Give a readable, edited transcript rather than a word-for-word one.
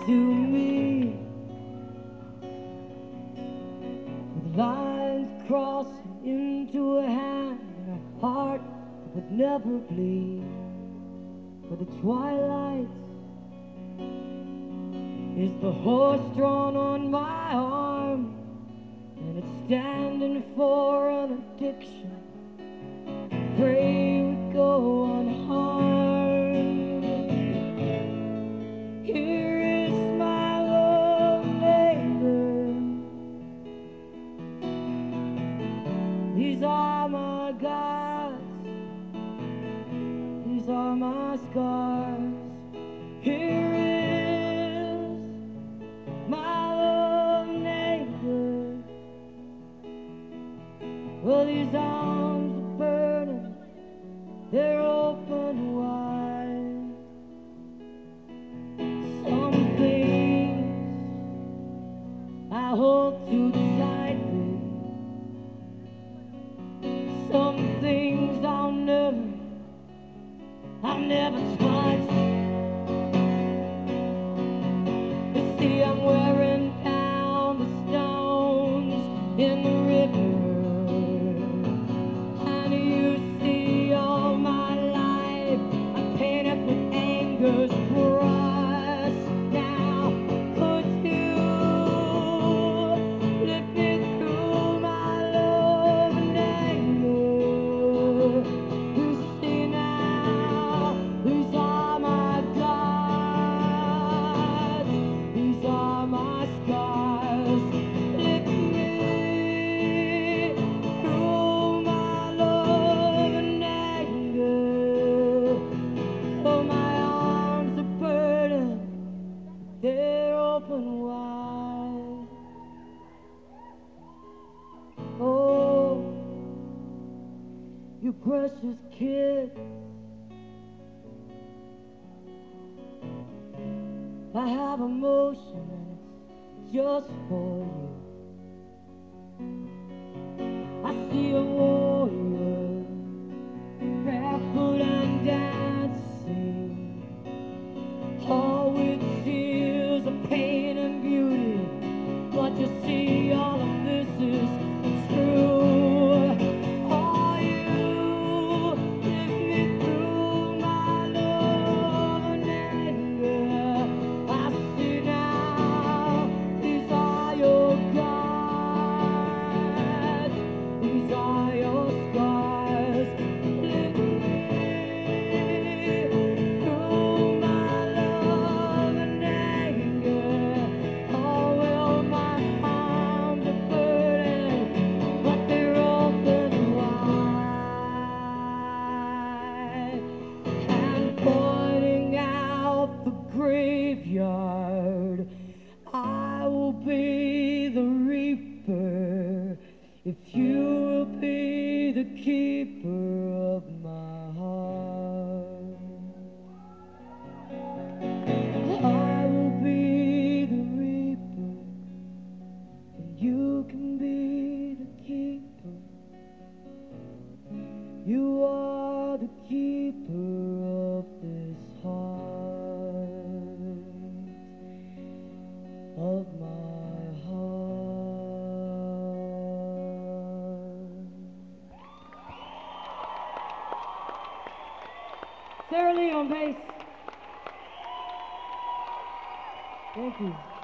to me, with lines crossing into a hand and a heart that would never bleed. But the twilight is the horse drawn on my arm, and it's standing for an addiction. Pray we go unharmed. Here is my love neighbor. These are my gods. These are my scars. Here is my love neighbor. Well, these arms are burning, they're open wide. Some things I hold too tightly. Some things I'll never touch. You see, I'm wearing down the stones in the river. And you see, all my life I'm painted with anger's brush. Now, could you lift me through my love and anger? You see now, these are my gods, these are my scars. Lift me through my love and anger. Oh, my arms are burdened, they're open wide. Oh, you precious kid, I have emotion and it's just for you. I see a warrior, barefoot and dancing, all with tears of pain and beauty. But you see, all of this is true. Oh, you lift me through my love and anger. I see now, these are your gods, these are your scars. Lift me through my love and anger. Oh, well, my arms are burning, but they're open wide. And pointing out the graveyard, I will be the reaper if you will be the keeper of my heart. I will be the reaper, and you can be the keeper. You are the keeper of this heart, of my heart. Sarah Lee on bass. Thank you.